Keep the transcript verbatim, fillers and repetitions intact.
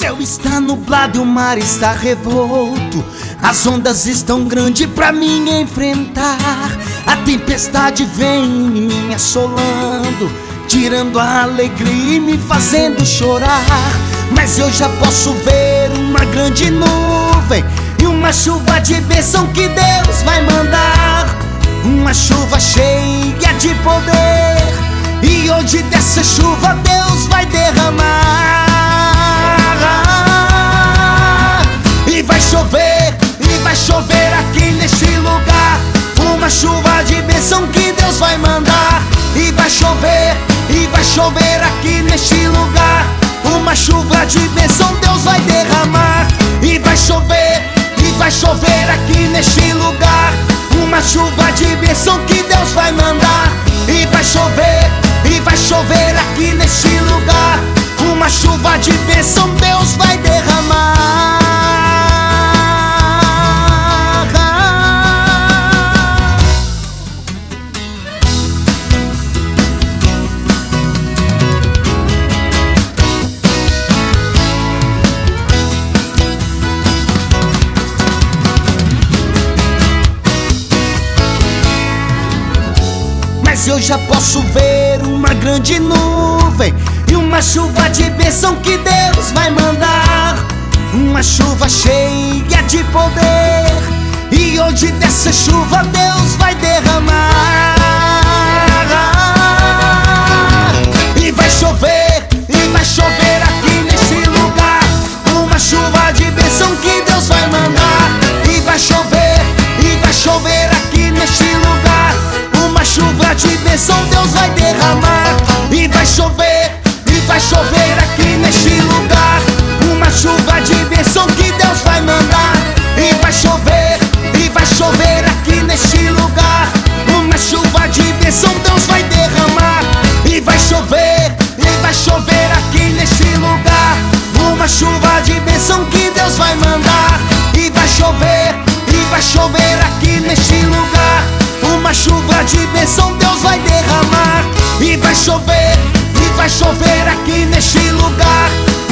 céu está nublado e o mar está revolto. As ondas estão grandes pra mim enfrentar. A tempestade vem me assolando, tirando a alegria e me fazendo chorar. Mas eu já posso ver uma grande nuvem e uma chuva de bênção que Deus vai mandar. Uma chuva cheia de poder, e onde dessa chuva Deus vai derramar. E vai chover, e vai chover aqui neste lugar. Uma chuva de bênção que Deus vai mandar. E vai chover, e vai chover aqui neste lugar. Uma chuva de bênção Deus vai derramar. E vai chover, e vai chover aqui neste lugar. Uma chuva de bênção que Deus vai mandar. E vai chover, e vai chover aqui neste lugar. Uma chuva de bênção Deus vai derramar. Mas eu já posso ver uma grande nuvem e uma chuva de bênção que Deus vai mandar. Uma chuva cheia de poder, e onde dessa chuva Deus vai derramar. E vai chover, e vai chover aqui nesse lugar. Uma chuva de bênção que Deus vai mandar. E vai chover, e vai chover aqui neste lugar. Uma chuva de bênção Deus vai derramar. E vai chover, e vai chover aqui neste lugar. Uma chuva de bênção que Deus vai mandar. E vai chover, e vai chover aqui neste lugar. Uma chuva de bênção Deus vai derramar. E vai chover, e vai chover aqui neste lugar. Uma chuva de bênção que Deus vai mandar. E vai chover, e vai chover aqui neste lugar. Uma chuva de bênção Deus vai derramar. E vai chover, e vai chover aqui neste lugar.